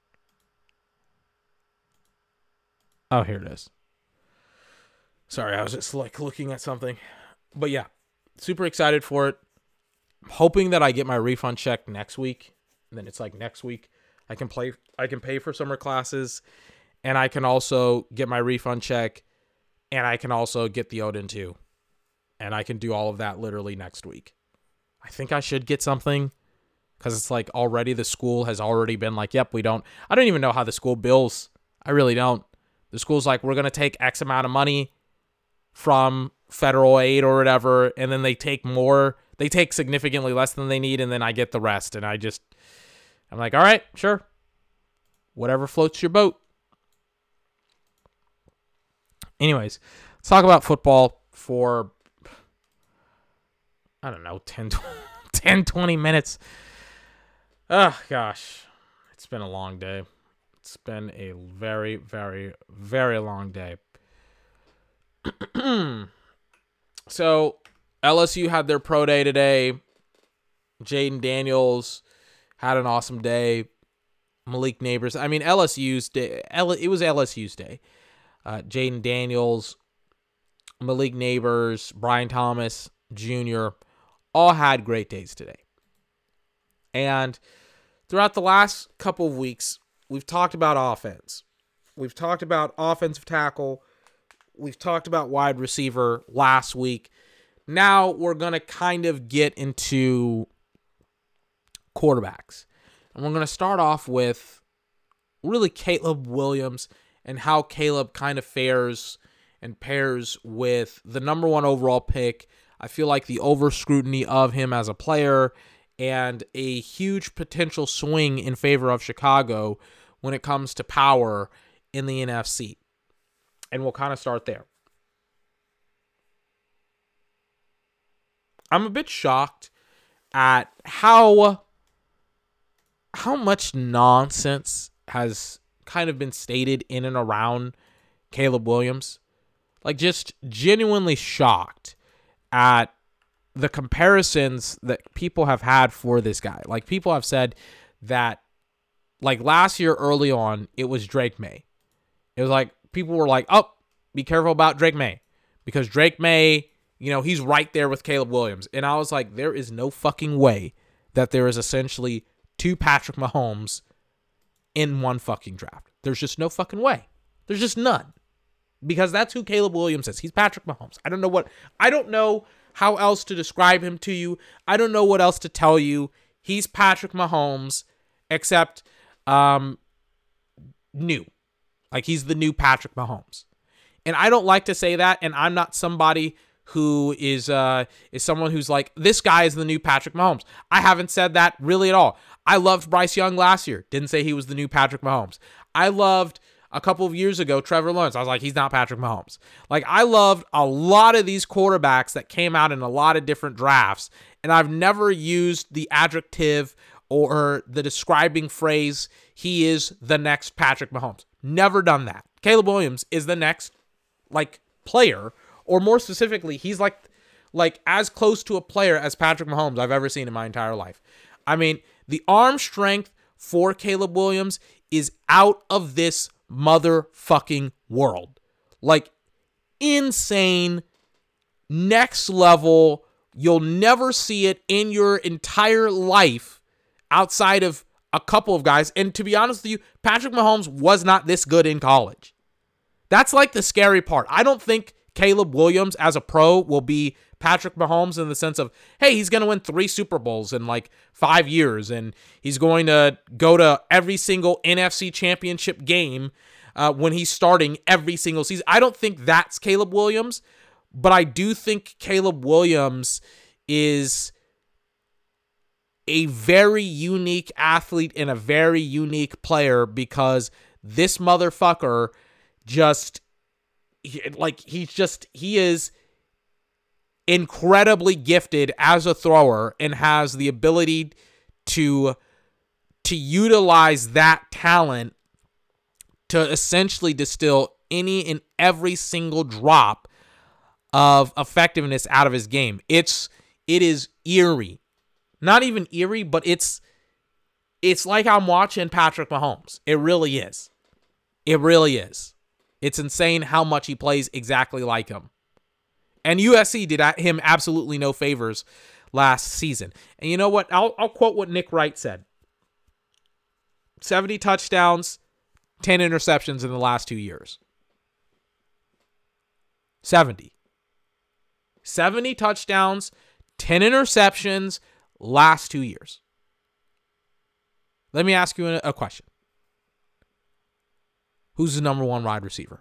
[SPEAKER 2] Oh, here it is. Sorry, I was just like looking at something. But yeah, super excited for it. Hoping that I get my refund check next week. And then it's like next week I can pay for summer classes, and I can also get my refund check, and I can also get the Odin 2. And I can do all of that literally next week. I think I should get something, because it's like already the school has already been like, yep, I don't even know how the school bills. I really don't. The school's like, we're going to take X amount of money from federal aid or whatever, and then they take significantly less than they need, and then I get the rest. And I'm like, all right, sure. Whatever floats your boat. Anyways, let's talk about football for, I don't know, 10, 20 minutes. Oh, gosh. It's been a long day. It's been a very, very, very long day. So, LSU had their pro day today. Jaden Daniels had an awesome day. Malik Neighbors. I mean, LSU's day. It was LSU's day. Jaden Daniels, Malik Neighbors, Brian Thomas Jr. all had great days today. And throughout the last couple of weeks, we've talked about offense. We've talked about offensive tackle. We've talked about wide receiver last week. Now we're going to kind of get into quarterbacks. And we're going to start off with really Caleb Williams and how Caleb kind of fares and pairs with the number one overall pick. I feel like the over scrutiny of him as a player and a huge potential swing in favor of Chicago when it comes to power in the NFC. And we'll kind of start there. I'm a bit shocked at how much nonsense has kind of been stated in and around Caleb Williams. Like, just genuinely shocked at the comparisons that people have had for this guy. Like, people have said that, like, last year early on, it was Drake May. It was like, people were like, oh, be careful about Drake May. Because Drake May, you know, he's right there with Caleb Williams. And I was like, there is no fucking way that there is essentially two Patrick Mahomes in one fucking draft. There's just no fucking way. There's just none. Because that's who Caleb Williams is. He's Patrick Mahomes. I don't know how else to describe him to you. I don't know what else to tell you. He's Patrick Mahomes, except new. Like, he's the new Patrick Mahomes. And I don't like to say that, and I'm not somebody who is someone who's like, this guy is the new Patrick Mahomes. I haven't said that really at all. I loved Bryce Young last year. Didn't say he was the new Patrick Mahomes. I loved, a couple of years ago, Trevor Lawrence. I was like, he's not Patrick Mahomes. Like, I loved a lot of these quarterbacks that came out in a lot of different drafts, and I've never used the adjective or the describing phrase, he is the next Patrick Mahomes. Never done that. Caleb Williams is the next, like, player, or more specifically, he's like as close to a player as Patrick Mahomes I've ever seen in my entire life. I mean, the arm strength for Caleb Williams is out of this motherfucking world. Like, insane, next level. You'll never see it in your entire life outside of a couple of guys. And to be honest with you, Patrick Mahomes was not this good in college. That's like the scary part. I don't think Caleb Williams as a pro will be Patrick Mahomes in the sense of, hey, he's going to win 3 Super Bowls in like 5 years, and he's going to go to every single NFC championship game when he's starting every single season. I don't think that's Caleb Williams, but I do think Caleb Williams is a very unique athlete and a very unique player because this motherfucker just, he is incredibly gifted as a thrower and has the ability to utilize that talent to essentially distill any and every single drop of effectiveness out of his game. It is eerie. Not even eerie, but it's like I'm watching Patrick Mahomes. It really is. It really is. It's insane how much he plays exactly like him. And USC did him absolutely no favors last season. And you know what? I'll quote what Nick Wright said. 70 touchdowns, 10 interceptions in the last 2 years. 70 touchdowns, 10 interceptions, last 2 years. Let me ask you a question. Who's the number one wide receiver?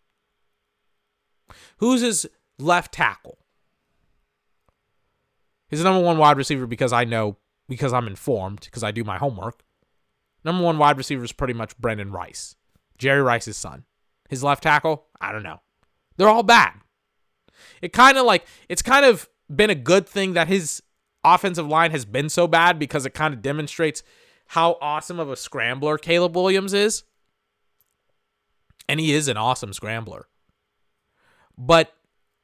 [SPEAKER 2] Who's his left tackle? He's the number one wide receiver because I know, because I'm informed, because I do my homework. Number one wide receiver is pretty much Brendan Rice, Jerry Rice's son. His left tackle, I don't know. They're all bad. It's kind of been a good thing that his offensive line has been so bad because it kind of demonstrates how awesome of a scrambler Caleb Williams is. And he is an awesome scrambler. But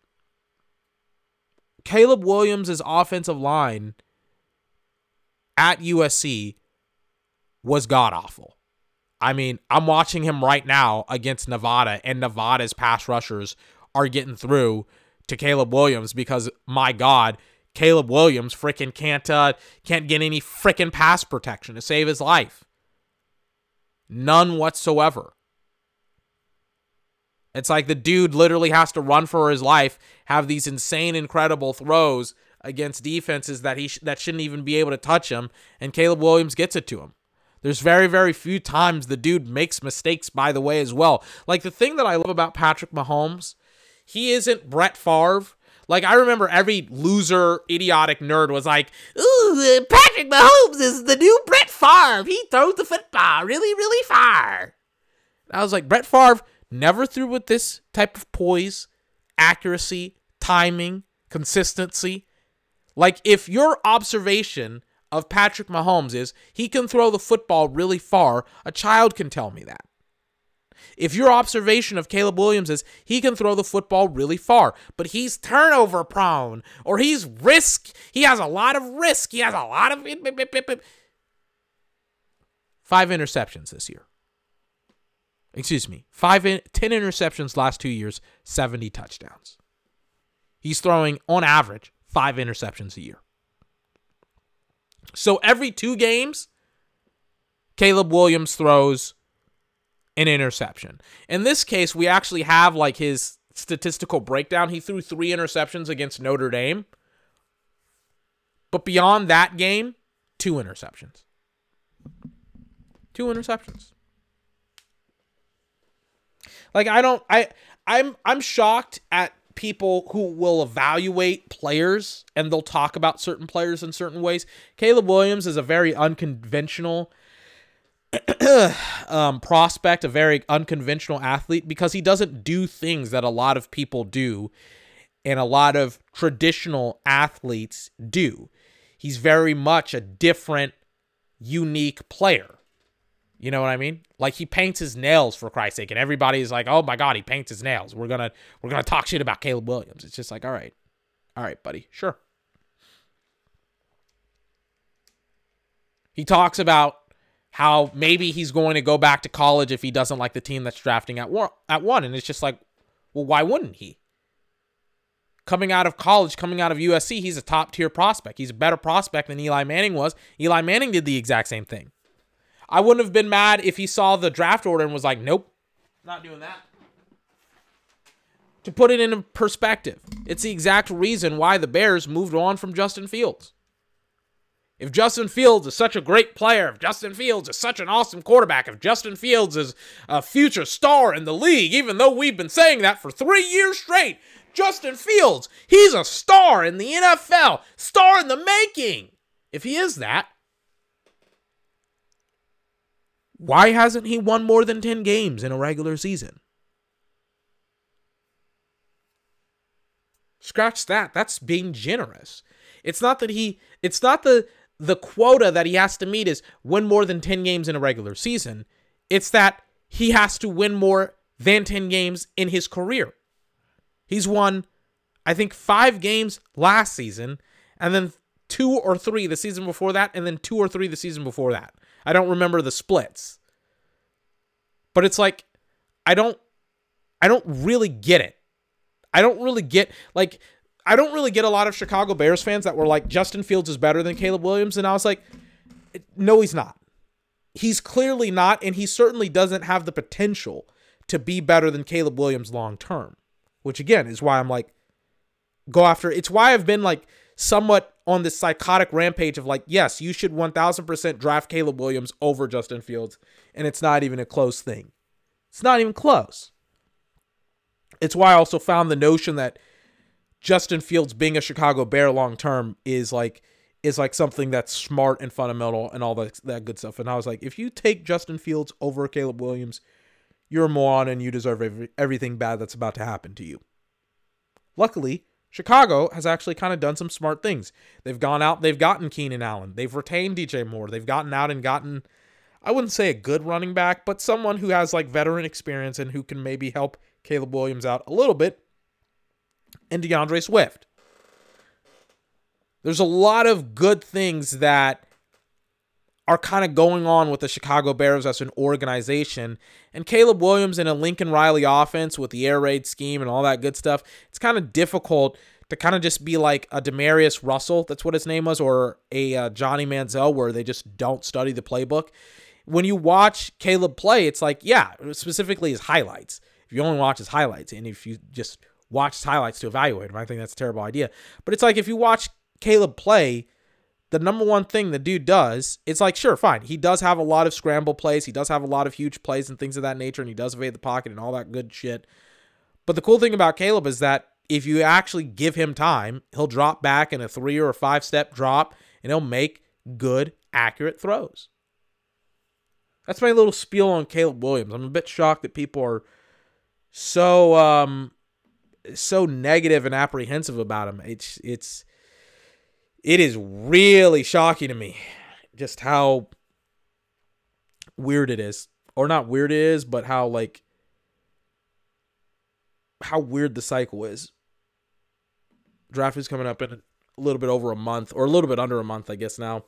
[SPEAKER 2] Caleb Williams' offensive line at USC was god-awful. I mean, I'm watching him right now against Nevada, and Nevada's pass rushers are getting through to Caleb Williams because, my God, Caleb Williams freaking can't get any freaking pass protection to save his life. None whatsoever. It's like the dude literally has to run for his life, have these insane, incredible throws against defenses that that shouldn't even be able to touch him, and Caleb Williams gets it to him. There's very, very few times the dude makes mistakes, by the way, as well. Like, the thing that I love about Patrick Mahomes, he isn't Brett Favre. Like, I remember every loser, idiotic nerd was like, ooh, Patrick Mahomes is the new Brett Favre. He throws the football really, really far. And I was like, Brett Favre never threw with this type of poise, accuracy, timing, consistency. Like, if your observation of Patrick Mahomes is he can throw the football really far, a child can tell me that. If your observation of Caleb Williams is he can throw the football really far, but he's turnover prone, or he has a lot of risk, he has a lot of 5 interceptions this year. 10 interceptions last 2 years, 70 touchdowns. He's throwing, on average, 5 interceptions a year. So every 2 games, Caleb Williams throws an interception. In this case, we actually have like his statistical breakdown. He threw 3 interceptions against Notre Dame. But beyond that game, 2 interceptions. 2 interceptions. Like, I'm shocked at people who will evaluate players and they'll talk about certain players in certain ways. Caleb Williams is a very unconventional prospect, a very unconventional athlete, because he doesn't do things that a lot of people do and a lot of traditional athletes do. He's very much a different, unique player. You know what I mean? Like, he paints his nails, for Christ's sake, and everybody's like, "Oh my God, he paints his nails. We're gonna talk shit about Caleb Williams." It's just like, all right, buddy, sure. He talks about how maybe he's going to go back to college if he doesn't like the team that's drafting at one, and it's just like, well, why wouldn't he? Coming out of college, coming out of USC, he's a top-tier prospect. He's a better prospect than Eli Manning was. Eli Manning did the exact same thing. I wouldn't have been mad if he saw the draft order and was like, nope, not doing that. To put it in perspective, it's the exact reason why the Bears moved on from Justin Fields. If Justin Fields is such a great player, if Justin Fields is such an awesome quarterback, if Justin Fields is a future star in the league, even though we've been saying that for 3 years straight, Justin Fields, he's a star in the NFL, star in the making. If he is that, why hasn't he won more than 10 games in a regular season? Scratch that. That's being generous. It's not that the quota that he has to meet is win more than 10 games in a regular season. It's that he has to win more than 10 games in his career. He's won, I think, 5 games last season, and then 2 or 3 the season before that, and then 2 or 3 the season before that. I don't remember the splits. But it's like, I don't really get it. I don't really get a lot of Chicago Bears fans that were like, Justin Fields is better than Caleb Williams. And I was like, no, he's not. He's clearly not, and he certainly doesn't have the potential to be better than Caleb Williams long term. Which, again, is why I'm like, go after. It's why I've been like somewhat on this psychotic rampage of like, yes, you should 1000% draft Caleb Williams over Justin Fields, and it's not even a close thing. It's not even close. It's why I also found the notion that Justin Fields being a Chicago Bear long term is like something that's smart and fundamental and all that good stuff. And I was like, if you take Justin Fields over Caleb Williams,
[SPEAKER 1] you're a moron and you deserve everything bad that's about to happen to you. Luckily, Chicago has actually kind of done some smart things. They've gone out, they've gotten Keenan Allen, they've retained DJ Moore, they've gotten out and gotten, I wouldn't say a good running back, but someone who has like veteran experience and who can maybe help Caleb Williams out a little bit, and DeAndre Swift. There's a lot of good things that are kind of going on with the Chicago Bears as an organization. And Caleb Williams in a Lincoln Riley offense with the air raid scheme and all that good stuff, it's kind of difficult to kind of just be like a Demarius Russell, that's what his name was, or a Johnny Manziel, where they just don't study the playbook. When you watch Caleb play, it's like, yeah, specifically his highlights. If you only watch his highlights, and if you just watch his highlights to evaluate him, I think that's a terrible idea. But it's like if you watch Caleb play, the number one thing the dude does, it's like, sure, fine. He does have a lot of scramble plays. He does have a lot of huge plays and things of that nature, and he does evade the pocket and all that good shit. But the cool thing about Caleb is that if you actually give him time, he'll drop back in a 3 or a 5-step drop, and he'll make good, accurate throws. That's my little spiel on Caleb Williams. I'm a bit shocked that people are so negative and apprehensive about him. It is really shocking to me just how weird it is. Or not weird it is, but how weird the cycle is. Draft is coming up in a little bit over a month, or a little bit under a month, I guess now.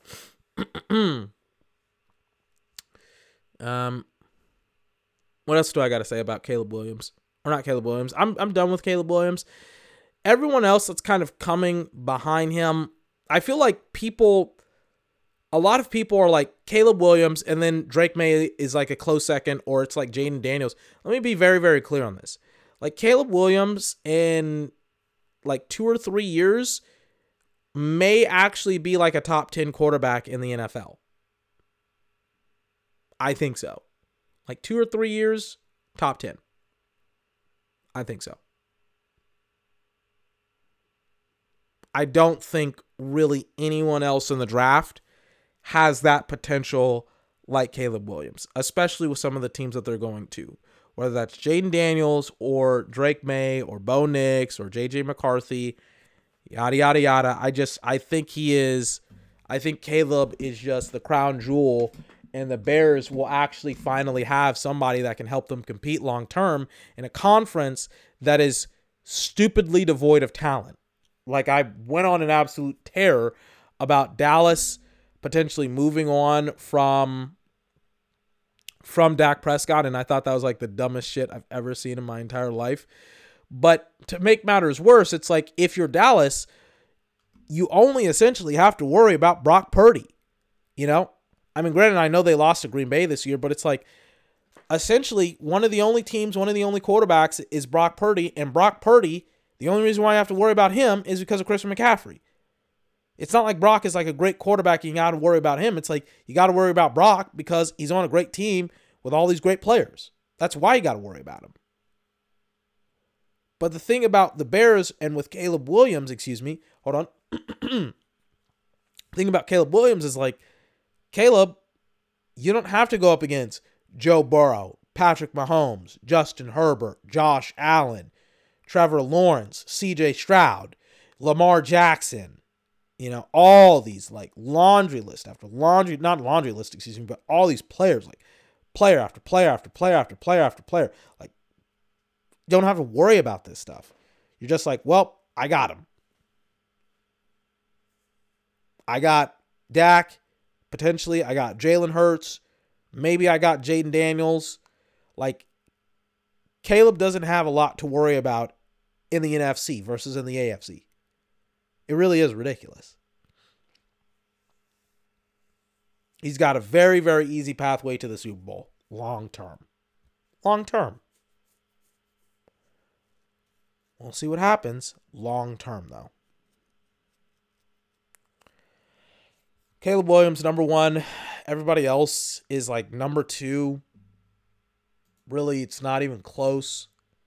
[SPEAKER 1] What else do I got to say about Caleb Williams? Or not Caleb Williams. I'm done with Caleb Williams. Everyone else that's kind of coming behind him, I feel like a lot of people are like Caleb Williams, and then Drake May is like a close second, or it's like Jaden Daniels. Let me be very, very clear on this. Like Caleb Williams in like 2 or 3 years may actually be like a top 10 quarterback in the NFL. I think so. Like 2 or 3 years, top 10. I think so. I don't think really anyone else in the draft has that potential like Caleb Williams, especially with some of the teams that they're going to. Whether that's Jaden Daniels or Drake May or Bo Nix or J.J. McCarthy, yada, yada, yada. I think Caleb is just the crown jewel, and the Bears will actually finally have somebody that can help them compete long term in a conference that is stupidly devoid of talent. Like, I went on an absolute tear about Dallas potentially moving on from Dak Prescott, and I thought that was like the dumbest shit I've ever seen in my entire life. But to make matters worse, it's like if you're Dallas, you only essentially have to worry about Brock Purdy. You know? I mean, granted, I know they lost to Green Bay this year, but it's like essentially one of the only quarterbacks is Brock Purdy, and Brock Purdy, the only reason why you have to worry about him is because of Christian McCaffrey. It's not like Brock is like a great quarterback. You got to worry about him. It's like you got to worry about Brock because he's on a great team with all these great players. That's why you got to worry about him. But the thing about the Bears and with Caleb Williams, hold on. The thing about Caleb Williams is like, Caleb, you don't have to go up against Joe Burrow, Patrick Mahomes, Justin Herbert, Josh Allen, Trevor Lawrence, CJ Stroud, Lamar Jackson. You know, all these like laundry list after laundry, not laundry list, but all these players, like player after player after player after player after player. Like, you don't have to worry about this stuff. You're just like, well, I got him. I got Dak. Potentially, I got Jalen Hurts. Maybe I got Jaden Daniels. Like, Caleb doesn't have a lot to worry about in the NFC versus in the AFC. It really is ridiculous. He's got a very, very easy pathway to the Super Bowl. Long term. Long term. We'll see what happens long term, though. Caleb Williams, number 1. Everybody else is like number 2. Really, it's not even close.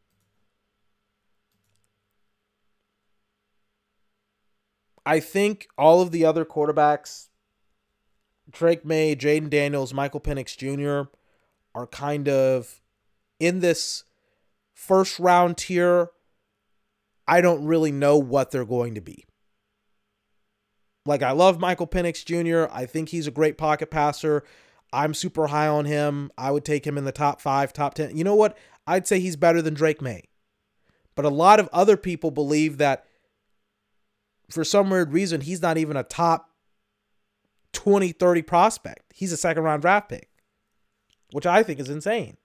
[SPEAKER 1] I think all of the other quarterbacks, Drake May, Jaden Daniels, Michael Penix Jr., are kind of in this first round tier, I don't really know what they're going to be. Like, I love Michael Penix Jr. I think he's a great pocket passer. I'm super high on him. I would take him in the top 5, top 10. You know what? I'd say he's better than Drake May. But a lot of other people believe that for some weird reason, he's not even a top 20, 30 prospect. He's a second round draft pick, which I think is insane.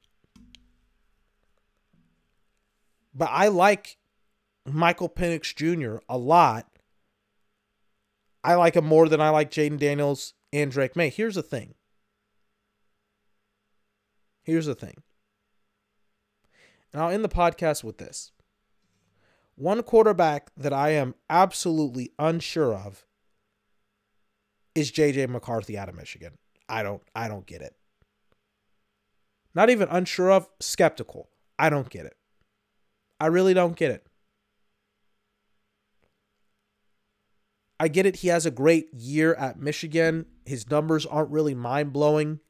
[SPEAKER 1] But I like Michael Penix Jr. a lot. I like him more than I like Jaden Daniels and Drake May. Here's the thing. And I'll end the podcast with this. One quarterback that I am absolutely unsure of is J.J. McCarthy out of Michigan. I don't get it. Not even unsure of, skeptical. I don't get it. I really don't get it. I get it. He has a great year at Michigan. His numbers aren't really mind-blowing.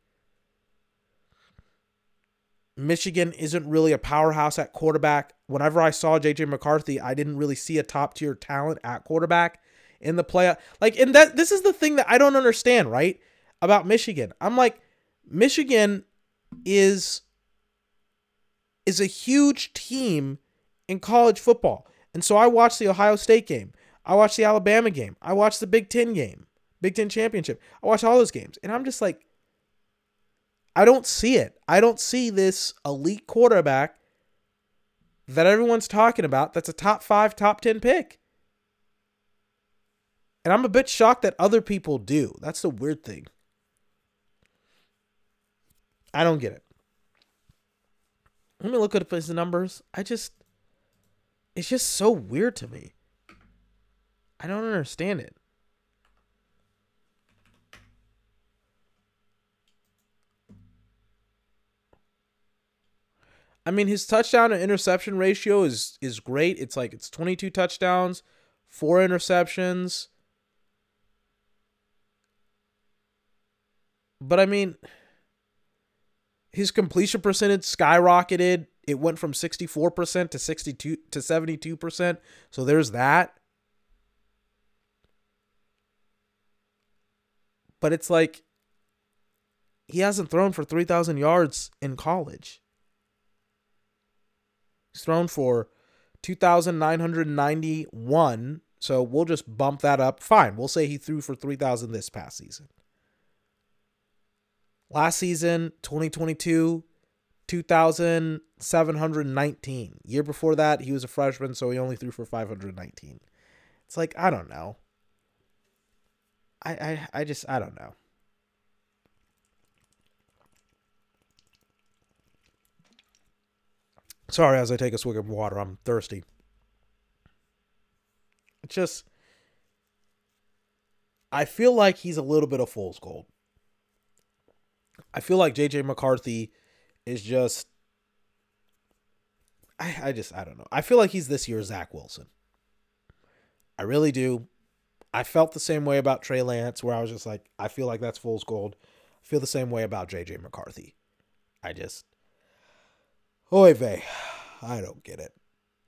[SPEAKER 1] Michigan isn't really a powerhouse at quarterback. Whenever I saw J.J. McCarthy, I didn't really see a top-tier talent at quarterback in the playoff. And this is the thing that I don't understand, right, about Michigan. I'm like, Michigan is a huge team in college football. And so I watched the Ohio State game. I watched the Alabama game. I watched the Big Ten game, Big Ten Championship. I watched all those games. And I'm just like, I don't see it. I don't see this elite quarterback that everyone's talking about that's a top 5, top 10 pick. And I'm a bit shocked that other people do. That's the weird thing. I don't get it. Let me look at his numbers. It's just so weird to me. I don't understand it. I mean, his touchdown to interception ratio is great. It's 22 touchdowns, 4 interceptions. But I mean, his completion percentage skyrocketed. It went from 64% to 72%. So there's that. But it's like he hasn't thrown for 3,000 yards in college. He's thrown for 2,991. So we'll just bump that up. Fine. We'll say he threw for 3,000 this past season. Last season, 2022, 2,719. Year before that, he was a freshman, so he only threw for 519. It's like, I don't know. I don't know. Sorry, as I take a swig of water, I'm thirsty. It's just, I feel like he's a little bit of fool's gold. I feel like J.J. McCarthy is just, I don't know. I feel like he's this year's Zach Wilson. I really do. I felt the same way about Trey Lance, where I was just like, I feel like that's fool's gold. I feel the same way about J.J. McCarthy. Oy vey. I don't get it.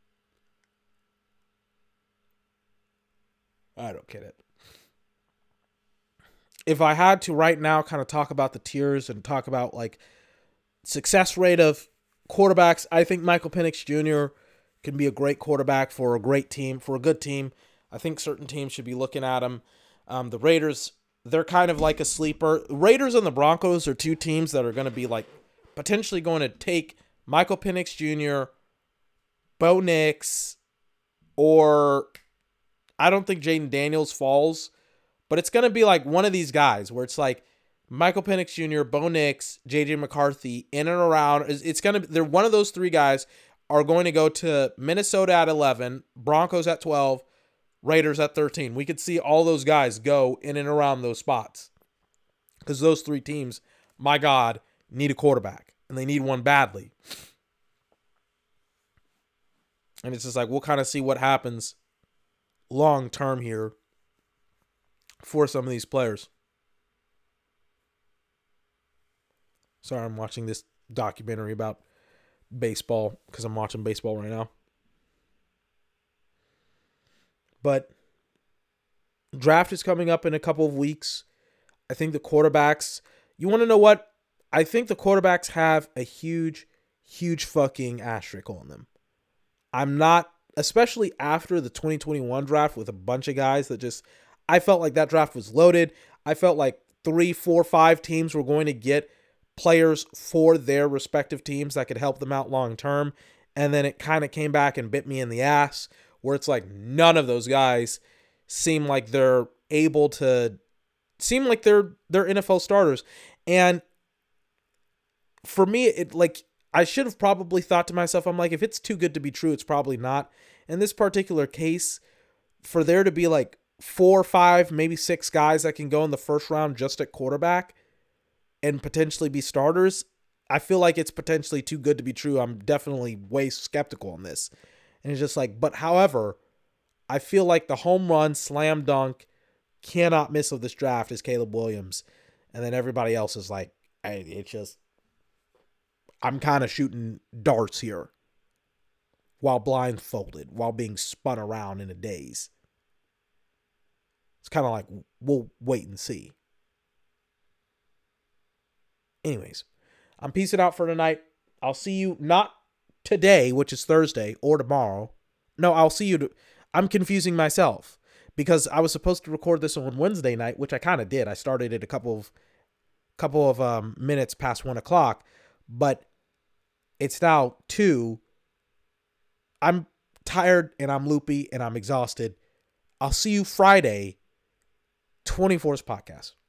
[SPEAKER 1] If I had to right now kind of talk about the tiers and talk about like success rate of quarterbacks, I think Michael Penix Jr. can be a great quarterback for a great team, for a good team. I think certain teams should be looking at him. The Raiders, they're kind of like a sleeper. Raiders and the Broncos are two teams that are going to be like potentially going to take Michael Penix Jr., Bo Nix, or I don't think Jaden Daniels falls, but it's going to be like one of these guys where it's like Michael Penix Jr., Bo Nix, J.J. McCarthy, in and around. They're one of those three guys are going to go to Minnesota at 11, Broncos at 12, Raiders at 13. We could see all those guys go in and around those spots because those three teams, my God, need a quarterback, and they need one badly. And it's just like, we'll kind of see what happens long term here for some of these players. Sorry, I'm watching this documentary about baseball because I'm watching baseball right now. But draft is coming up in a couple of weeks. I think the quarterbacks, you want to know what? I think the quarterbacks have a huge, huge fucking asterisk on them. I'm not, especially after the 2021 draft with a bunch of guys that just, I felt like that draft was loaded. I felt like 3, 4, 5 teams were going to get players for their respective teams that could help them out long term. And then it kind of came back and bit me in the ass where it's like none of those guys seem like they're able to, seem like they're NFL starters. And for me, it like, I should have probably thought to myself, I'm like, if it's too good to be true, it's probably not. In this particular case, for there to be like 4, 5, maybe 6 guys that can go in the first round just at quarterback and potentially be starters, I feel like it's potentially too good to be true. I'm definitely way skeptical on this. And it's just like, but however, I feel like the home run, slam dunk, cannot miss of this draft is Caleb Williams. And then everybody else is like, hey, it's just, I'm kind of shooting darts here while blindfolded, while being spun around in a daze. It's kind of like, we'll wait and see. Anyways, I'm peacing out for tonight. I'll see you not today, which is Thursday, or tomorrow. No, I'll see you. I'm confusing myself because I was supposed to record this on Wednesday night, which I kind of did. I started at a couple of minutes past 1 o'clock, but it's now 2. I'm tired and I'm loopy and I'm exhausted. I'll see you Friday, 24's podcast.